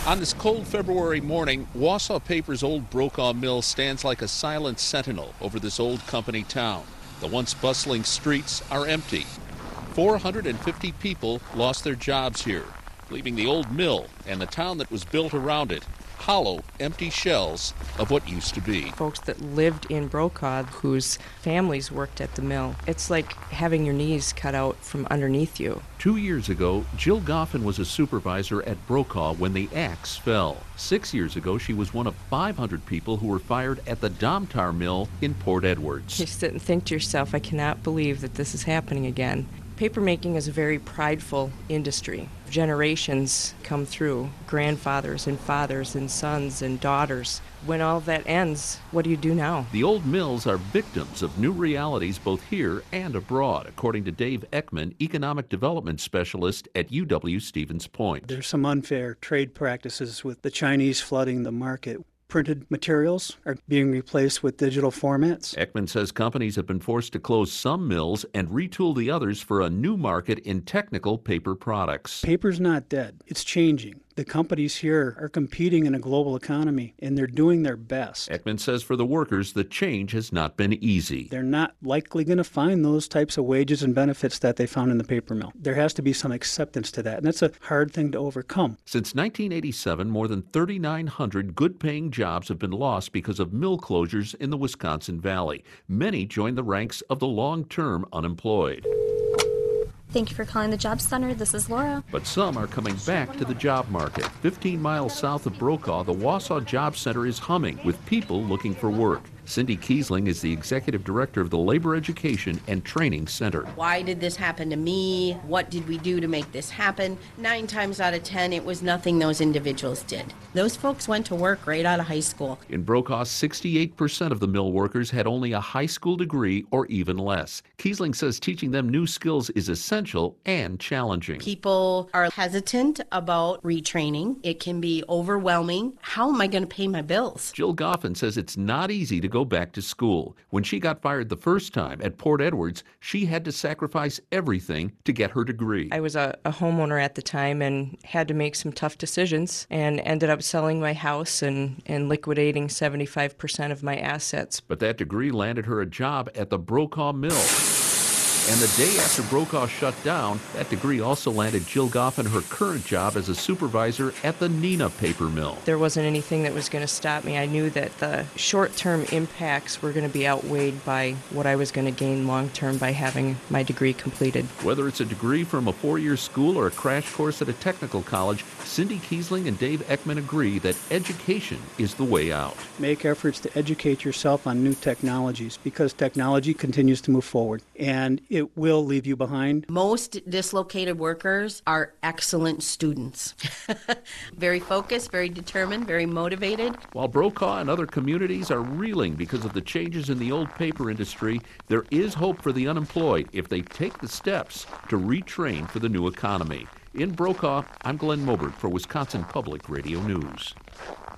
On this cold February morning, Wausau Paper's old Brokaw Mill stands like a silent sentinel over this old company town. The once bustling streets are empty. 450 people lost their jobs here, leaving the old mill and the town that was built around it hollow, empty shells of what used to be. Folks that lived in Brokaw whose families worked at the mill. It's like having your knees cut out from underneath you. 2 years ago, Jill Goffin was a supervisor at Brokaw when the axe fell. 6 years ago, she was one of 500 people who were fired at the Domtar Mill in Port Edwards. You sit and think to yourself, I cannot believe that this is happening again. Papermaking is a very prideful industry. Generations come through, grandfathers and fathers and sons and daughters. When all that ends, what do you do now? The old mills are victims of new realities both here and abroad, according to Dave Ekman, Economic Development Specialist at UW-Stevens Point. There's some unfair trade practices with the Chinese flooding the market. Printed materials are being replaced with digital formats. Ekman says companies have been forced to close some mills and retool the others for a new market in technical paper products. Paper's not dead. It's changing. The companies here are competing in a global economy, and they're doing their best. Ekman says for the workers, the change has not been easy. They're not likely going to find those types of wages and benefits that they found in the paper mill. There has to be some acceptance to that, and that's a hard thing to overcome. Since 1987, more than 3,900 good-paying jobs have been lost because of mill closures in the Wisconsin Valley. Many joined the ranks of the long-term unemployed. Thank you for calling the Job Center. This is Laura. But some are coming back to the job market. 15 miles south of Brokaw, the Wausau Job Center is humming with people looking for work. Cindy Kiesling is the executive director of the Labor Education and Training Center. Why did this happen to me? What did we do to make this happen? 9 times out of 10, it was nothing those individuals did. Those folks went to work right out of high school. In Brokaw, 68% of the mill workers had only a high school degree or even less. Kiesling says teaching them new skills is essential and challenging. People are hesitant about retraining. It can be overwhelming. How am I going to pay my bills? Jill Goffin says it's not easy to go back to school. When she got fired the first time at Port Edwards, she had to sacrifice everything to get her degree. I was a homeowner at the time and had to make some tough decisions and ended up selling my house and liquidating 75% of my assets. But that degree landed her a job at the Brokaw Mill. And the day after Brokaw shut down, that degree also landed Jill Goffin her current job as a supervisor at the Neenah Paper Mill. There wasn't anything that was going to stop me. I knew that the short-term impacts were going to be outweighed by what I was going to gain long-term by having my degree completed. Whether it's a degree from a 4-year school or a crash course at a technical college, Cindy Kiesling and Dave Ekman agree that education is the way out. Make efforts to educate yourself on new technologies because technology continues to move forward, and it will leave you behind. Most dislocated workers are excellent students. Very focused, very determined, very motivated. While Brokaw and other communities are reeling because of the changes in the old paper industry, there is hope for the unemployed if they take the steps to retrain for the new economy. In Brokaw, I'm Glenn Mobert for Wisconsin Public Radio News.